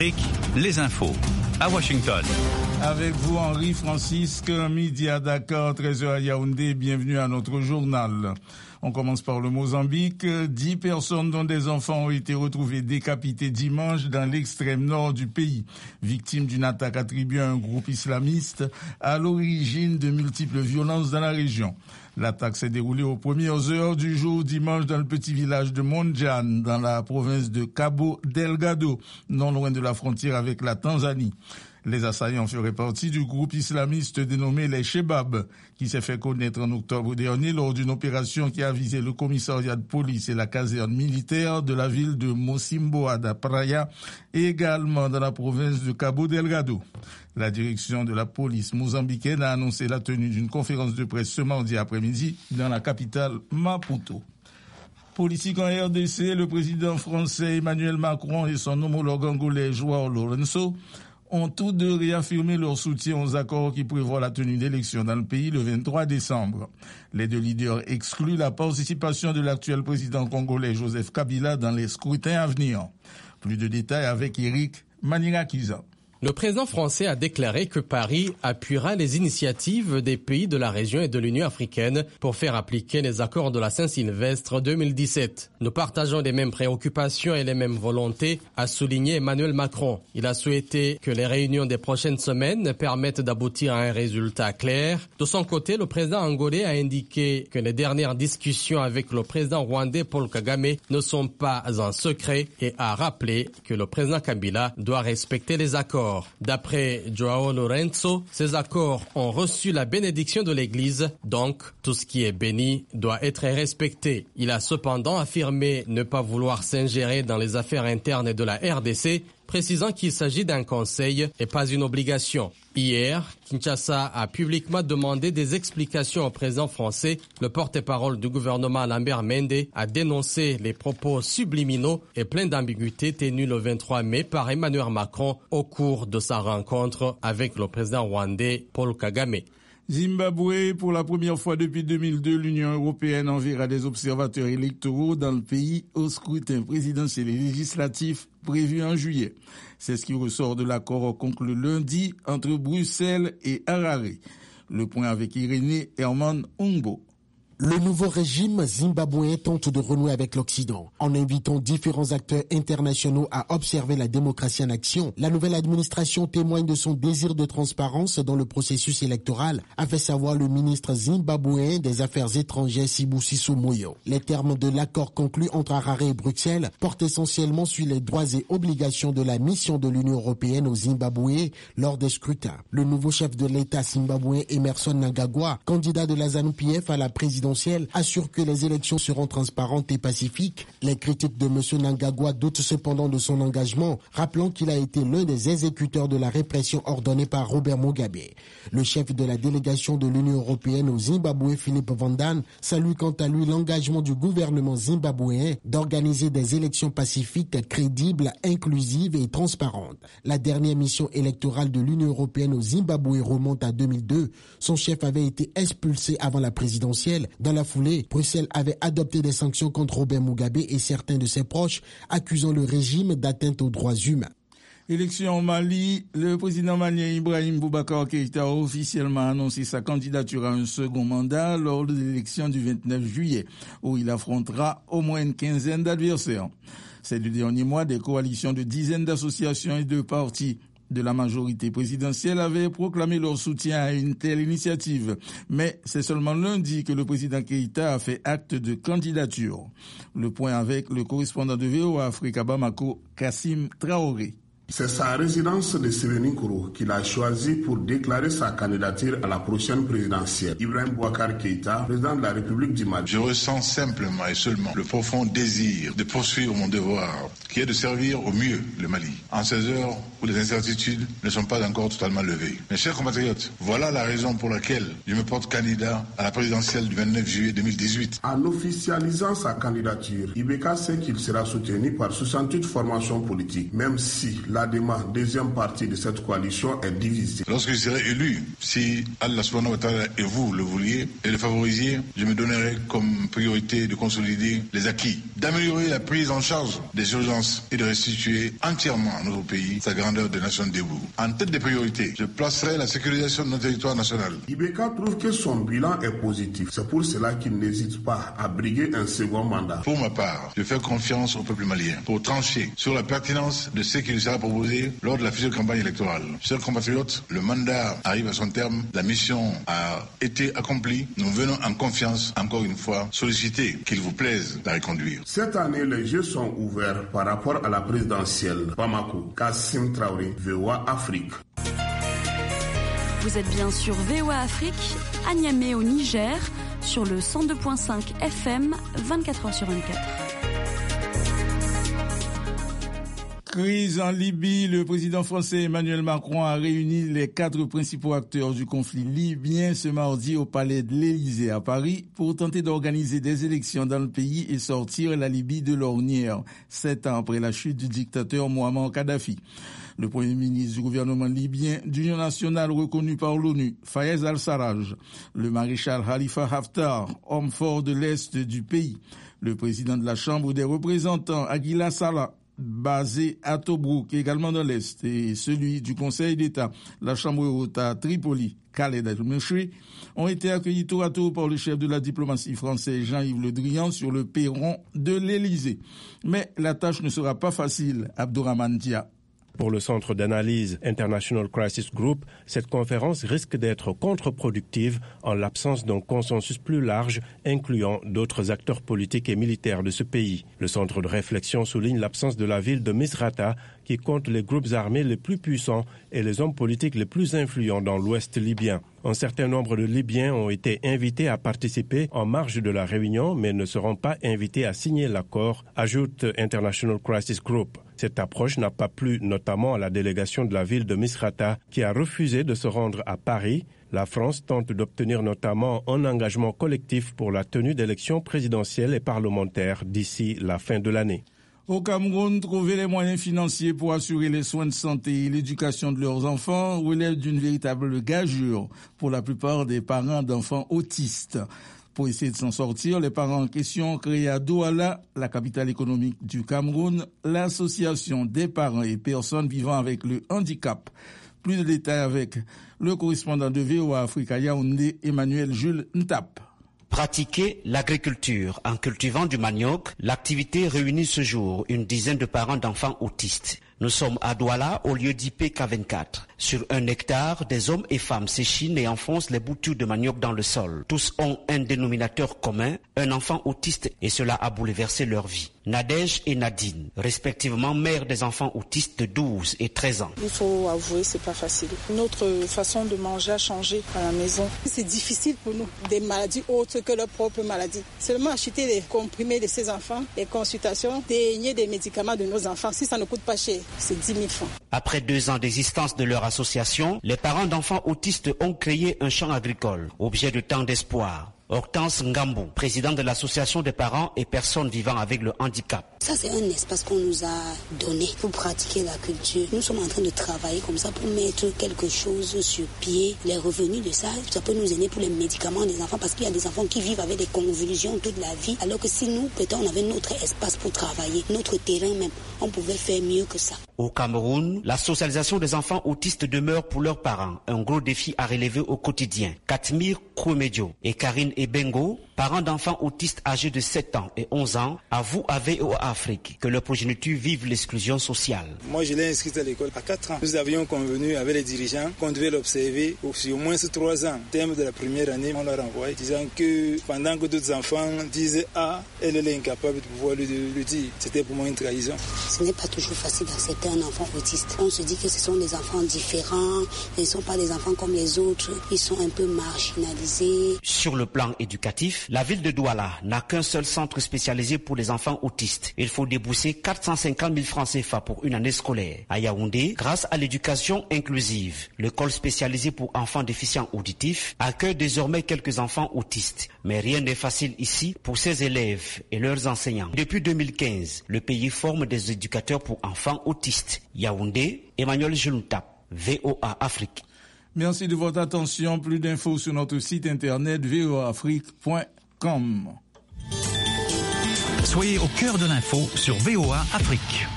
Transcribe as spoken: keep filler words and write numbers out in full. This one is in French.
Les infos à Washington. Avec vous, Henri Francisque, midi à Dakar, treize heures à Yaoundé. Bienvenue à notre journal. On commence par le Mozambique. Dix personnes, dont des enfants, ont été retrouvées décapitées dimanche dans l'extrême nord du pays, victimes d'une attaque attribuée à un groupe islamiste à l'origine de multiples violences dans la région. L'attaque s'est déroulée aux premières heures du jour dimanche dans le petit village de Monjan, dans la province de Cabo Delgado, non loin de la frontière avec la Tanzanie. Les assaillants feraient partie du groupe islamiste dénommé les Chebab, qui s'est fait connaître en octobre dernier lors d'une opération qui a visé le commissariat de police et la caserne militaire de la ville de Mocimboa da Praia et également dans la province de Cabo Delgado. La direction de la police mozambicaine a annoncé la tenue d'une conférence de presse ce mardi après-midi dans la capitale Maputo. Politique en R D C, le président français Emmanuel Macron et son homologue angolais João Lourenço ont tous deux réaffirmé leur soutien aux accords qui prévoient la tenue d'élections dans le pays le vingt-trois décembre. Les deux leaders excluent la participation de l'actuel président congolais Joseph Kabila dans les scrutins à venir. Plus de détails avec Eric Manirakiza. Le président français a déclaré que Paris appuiera les initiatives des pays de la région et de l'Union africaine pour faire appliquer les accords de la Saint-Sylvestre deux mille dix-sept. Nous partageons les mêmes préoccupations et les mêmes volontés, a souligné Emmanuel Macron. Il a souhaité que les réunions des prochaines semaines permettent d'aboutir à un résultat clair. De son côté, le président angolais a indiqué que les dernières discussions avec le président rwandais Paul Kagame ne sont pas un secret et a rappelé que le président Kabila doit respecter les accords. D'après João Lourenço, ces accords ont reçu la bénédiction de l'Église, donc tout ce qui est béni doit être respecté. Il a cependant affirmé ne pas vouloir s'ingérer dans les affaires internes de la R D C, précisant qu'il s'agit d'un conseil et pas une obligation. Hier, Kinshasa a publiquement demandé des explications au président français. Le porte-parole du gouvernement Lambert Mende a dénoncé les propos subliminaux et pleins d'ambiguïté tenus le vingt-trois mai par Emmanuel Macron au cours de sa rencontre avec le président rwandais Paul Kagame. Zimbabwe, pour la première fois depuis deux mille deux, l'Union européenne enverra des observateurs électoraux dans le pays au scrutin présidentiel et législatif prévu en juillet. C'est ce qui ressort de l'accord conclu lundi entre Bruxelles et Harare. Le point avec Irénée Herman Ungbo. Le nouveau régime zimbabwéen tente de renouer avec l'Occident. En invitant différents acteurs internationaux à observer la démocratie en action, la nouvelle administration témoigne de son désir de transparence dans le processus électoral, a fait savoir le ministre zimbabwéen des Affaires étrangères Sibusiso Moyo. Les termes de l'accord conclu entre Harare et Bruxelles portent essentiellement sur les droits et obligations de la mission de l'Union européenne au Zimbabwe lors des scrutins. Le nouveau chef de l'État zimbabwéen Emmerson Mnangagwa, candidat de la ZANU-P F à la présidence, assure que les élections seront transparentes et pacifiques. Les critiques de M. Mnangagwa doutent cependant de son engagement, rappelant qu'il a été l'un des exécuteurs de la répression ordonnée par Robert Mugabe. Le chef de la délégation de l'Union européenne au Zimbabwe, Philippe Van Dan, salue quant à lui l'engagement du gouvernement zimbabwéen d'organiser des élections pacifiques, crédibles, inclusives et transparentes. La dernière mission électorale de l'Union européenne au Zimbabwe remonte à deux mille deux. Son chef avait été expulsé avant la présidentielle. Dans la foulée, Bruxelles avait adopté des sanctions contre Robert Mugabe et certains de ses proches, accusant le régime d'atteinte aux droits humains. Élection au Mali, le président malien Ibrahim Boubacar Keïta a officiellement annoncé sa candidature à un second mandat lors de l'élection du vingt-neuf juillet, où il affrontera au moins une quinzaine d'adversaires. Ces deux derniers mois, des coalitions de dizaines d'associations et de partis de la majorité présidentielle avaient proclamé leur soutien à une telle initiative. Mais c'est seulement lundi que le président Keïta a fait acte de candidature. Le point avec le correspondant de V O A Afrique à Bamako, Kassim Traoré. C'est sa résidence de Sévéninkourou qu'il a choisi pour déclarer sa candidature à la prochaine présidentielle. Ibrahim Boubacar Keïta, président de la République du Mali. Je ressens simplement et seulement le profond désir de poursuivre mon devoir, qui est de servir au mieux le Mali, en ces heures où les incertitudes ne sont pas encore totalement levées. Mes chers compatriotes, voilà la raison pour laquelle je me porte candidat à la présidentielle du vingt-neuf juillet deux mille dix-huit. En officialisant sa candidature, Ibeka sait qu'il sera soutenu par soixante-huit formations politiques, même si la l'A-D-M A, deuxième partie de cette coalition, est divisée. Lorsque je serai élu, si Allah subhanahu wa ta'ala et vous le vouliez et le favorisiez, je me donnerai comme priorité de consolider les acquis, d'améliorer la prise en charge des urgences et de restituer entièrement à notre pays sa grandeur de nation debout. En tête des priorités, je placerai la sécurisation de notre territoire national. Ibeka trouve que son bilan est positif. C'est pour cela qu'il n'hésite pas à briguer un second mandat. Pour ma part, je fais confiance au peuple malien pour trancher sur la pertinence de ce qui lui sera proposé lors de la future campagne électorale. Chers compatriotes, le mandat arrive à son terme, la mission a été accomplie. Nous venons en confiance, encore une fois, solliciter qu'il vous plaise de la reconduire. Cette année, les jeux sont ouverts par rapport à la présidentielle. Bamako, Kassim Traoré, V O A Afrique. Vous êtes bien sur V O A Afrique, à Niamey au Niger, sur le cent deux virgule cinq F M, vingt-quatre heures sur vingt-quatre. Crise en Libye, le président français Emmanuel Macron a réuni les quatre principaux acteurs du conflit libyen ce mardi au palais de l'Élysée à Paris pour tenter d'organiser des élections dans le pays et sortir la Libye de l'ornière, sept ans après la chute du dictateur Mouammar Kadhafi. Le premier ministre du gouvernement libyen d'union nationale reconnu par l'ONU, Fayez al-Sarraj, le maréchal Khalifa Haftar, homme fort de l'Est du pays, le président de la Chambre des représentants, Aguila Saleh, basé à Tobrouk, également dans l'Est, et celui du Conseil d'État, la Chambre haute à Tripoli, Khaled El-Meshri, ont été accueillis tour à tour par le chef de la diplomatie française Jean-Yves Le Drian sur le perron de l'Élysée. Mais la tâche ne sera pas facile, Abdourahmane Dia. Pour le Centre d'analyse International Crisis Group, cette conférence risque d'être contre-productive en l'absence d'un consensus plus large incluant d'autres acteurs politiques et militaires de ce pays. Le centre de réflexion souligne l'absence de la ville de Misrata qui compte les groupes armés les plus puissants et les hommes politiques les plus influents dans l'ouest libyen. Un certain nombre de Libyens ont été invités à participer en marge de la réunion mais ne seront pas invités à signer l'accord, ajoute International Crisis Group. Cette approche n'a pas plu notamment à la délégation de la ville de Misrata qui a refusé de se rendre à Paris. La France tente d'obtenir notamment un engagement collectif pour la tenue d'élections présidentielles et parlementaires d'ici la fin de l'année. Au Cameroun, trouver les moyens financiers pour assurer les soins de santé et l'éducation de leurs enfants relève d'une véritable gageure pour la plupart des parents d'enfants autistes. Pour essayer de s'en sortir, les parents en question ont créé à Douala, la capitale économique du Cameroun, l'association des parents et personnes vivant avec le handicap. Plus de détails avec le correspondant de V O A Afrique à Yaoundé, Emmanuel Jules Ntap. Pratiquer l'agriculture en cultivant du manioc, l'activité réunit ce jour une dizaine de parents d'enfants autistes. Nous sommes à Douala, au lieu d'I P K vingt-quatre. Sur un hectare, des hommes et femmes s'échinent et enfoncent les boutures de manioc dans le sol. Tous ont un dénominateur commun, un enfant autiste, et cela a bouleversé leur vie. Nadège et Nadine, respectivement mères des enfants autistes de douze et treize ans. Il faut avouer, c'est pas facile. Notre façon de manger a changé à la maison. C'est difficile pour nous, des maladies autres que leurs propres maladies. Seulement acheter les comprimés de ces enfants, les consultations, dénier des médicaments de nos enfants, si ça ne coûte pas cher, c'est dix mille francs. Après deux ans d'existence de leur association, les parents d'enfants autistes ont créé un champ agricole, objet de tant d'espoir. Hortense Ngambou, président de l'association des parents et personnes vivant avec le handicap. Ça, c'est un espace qu'on nous a donné pour pratiquer la culture. Nous sommes en train de travailler comme ça pour mettre quelque chose sur pied. Les revenus de ça, ça peut nous aider pour les médicaments des enfants parce qu'il y a des enfants qui vivent avec des convulsions toute la vie. Alors que si nous, peut-être, on avait notre espace pour travailler, notre terrain même, on pouvait faire mieux que ça. Au Cameroun, la socialisation des enfants autistes demeure pour leurs parents un gros défi à relever au quotidien. Katmir Koumedio et Karine Ebengo, parents d'enfants autistes âgés de sept ans et onze ans, avouent à V O A Afrique que leur progéniture vive l'exclusion sociale. Moi, je l'ai inscrite à l'école à quatre ans. Nous avions convenu avec les dirigeants qu'on devait l'observer au moins trois ans. Au terme de la première année, on leur envoyé disant que pendant que d'autres enfants disaient « Ah, elle, elle est incapable de pouvoir le, le dire », c'était pour moi une trahison. Ce n'est pas toujours facile d'accepter un enfant autiste. On se dit que ce sont des enfants différents, ils ne sont pas des enfants comme les autres, ils sont un peu marginalisés. Sur le plan éducatif, La ville de Douala n'a qu'un seul centre spécialisé pour les enfants autistes. Il faut débourser quatre cent cinquante mille francs C F A pour une année scolaire. À Yaoundé, grâce à l'éducation inclusive, l'école spécialisée pour enfants déficients auditifs accueille désormais quelques enfants autistes. Mais rien n'est facile ici pour ces élèves et leurs enseignants. Depuis deux mille quinze, le pays forme des éducateurs pour enfants autistes. Yaoundé, Emmanuel Genoutap, V O A Afrique. Merci de votre attention. Plus d'infos sur notre site internet v o a afrique point com. Soyez au cœur de l'info sur V O A Afrique.